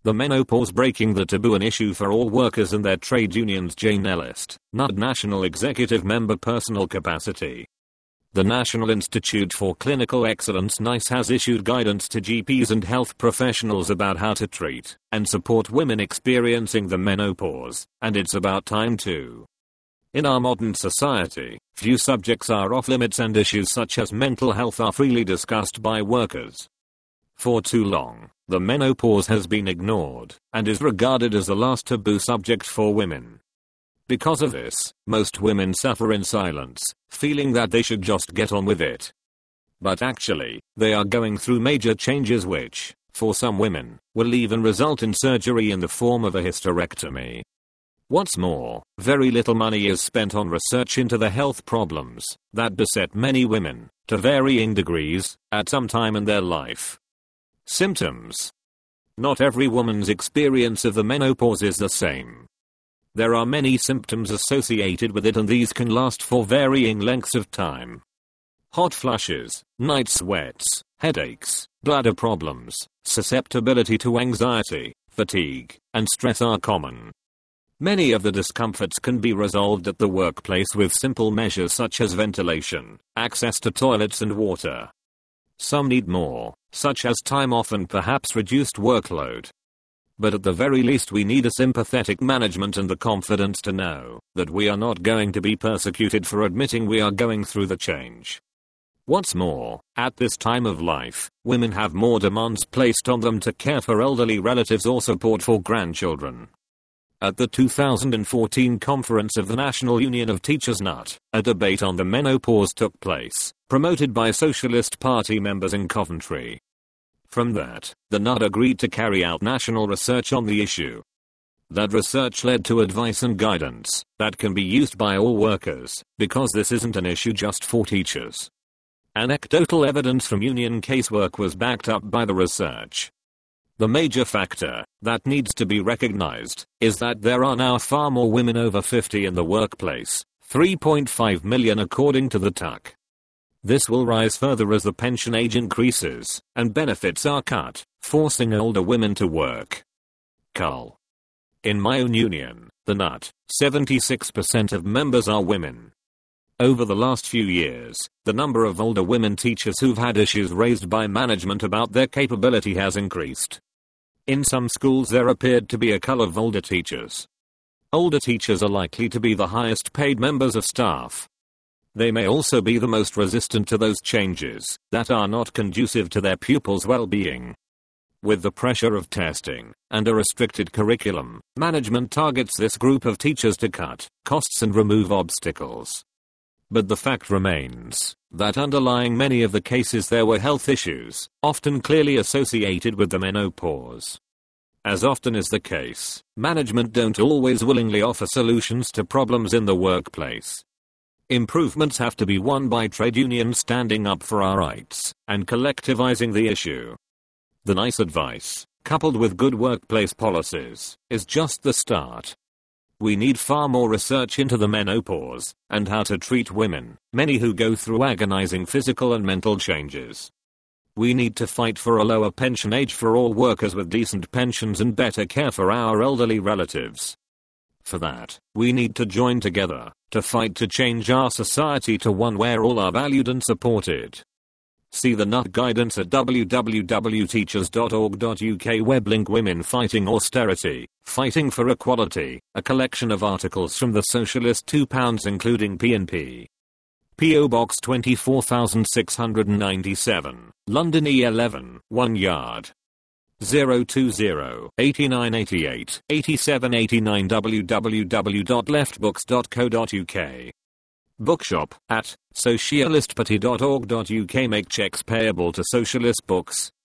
The menopause breaking the taboo, an issue for all workers and their trade unions. Jane Ellist, NUD National Executive Member, Personal Capacity. The National Institute for Clinical Excellence NICE has issued guidance to GPs and health professionals about how to treat and support women experiencing the menopause, and it's about time too. In our modern society, few subjects are off limits and issues such as mental health are freely discussed by workers. For too long, the menopause has been ignored and is regarded as the last taboo subject for women. Because of this, most women suffer in silence, feeling that they should just get on with it. But actually, they are going through major changes which, for some women, will even result in surgery in the form of a hysterectomy. What's more, very little money is spent on research into the health problems that beset many women, to varying degrees, at some time in their life. Symptoms. Not every woman's experience of the menopause is the same. There are many symptoms associated with it, and these can last for varying lengths of time. Hot flushes, night sweats, headaches, bladder problems, susceptibility to anxiety, fatigue, and stress are common. Many of the discomforts can be resolved at the workplace with simple measures such as ventilation, access to toilets and water. Some need more, such as time off and perhaps reduced workload. But at the very least we need a sympathetic management and the confidence to know that we are not going to be persecuted for admitting we are going through the change. What's more, at this time of life, women have more demands placed on them to care for elderly relatives or support for grandchildren. At the 2014 conference of the National Union of Teachers NUT, a debate on the menopause took place, promoted by Socialist Party members in Coventry. From that, the NUT agreed to carry out national research on the issue. That research led to advice and guidance that can be used by all workers, because this isn't an issue just for teachers. Anecdotal evidence from union casework was backed up by the research. The major factor that needs to be recognized is that there are now far more women over 50 in the workplace, 3.5 million according to the TUC. This will rise further as the pension age increases and benefits are cut, forcing older women to work. Cull. In my own union, the NUT, 76% of members are women. Over the last few years, the number of older women teachers who've had issues raised by management about their capability has increased. In some schools there appeared to be a cull of older teachers. Older teachers are likely to be the highest paid members of staff. They may also be the most resistant to those changes that are not conducive to their pupils' well-being. With the pressure of testing and a restricted curriculum, management targets this group of teachers to cut costs and remove obstacles. But the fact remains that underlying many of the cases there were health issues, often clearly associated with the menopause. As often is the case, management don't always willingly offer solutions to problems in the workplace. Improvements have to be won by trade unions standing up for our rights and collectivizing the issue. The NICE advice, coupled with good workplace policies, is just the start. We need far more research into the menopause and how to treat women, many who go through agonizing physical and mental changes. We need to fight for a lower pension age for all workers with decent pensions and better care for our elderly relatives. For that, we need to join together to fight to change our society to one where all are valued and supported. See the NUT guidance at www.teachers.org.uk weblink Women Fighting Austerity, Fighting for Equality, a collection of articles from the Socialist £2 including P&P. P.O. Box 24697, London E11, 1 yard. 020 8988 8789 www.leftbooks.co.uk. Bookshop at socialistparty.org.uk. Make checks payable to Socialist Books.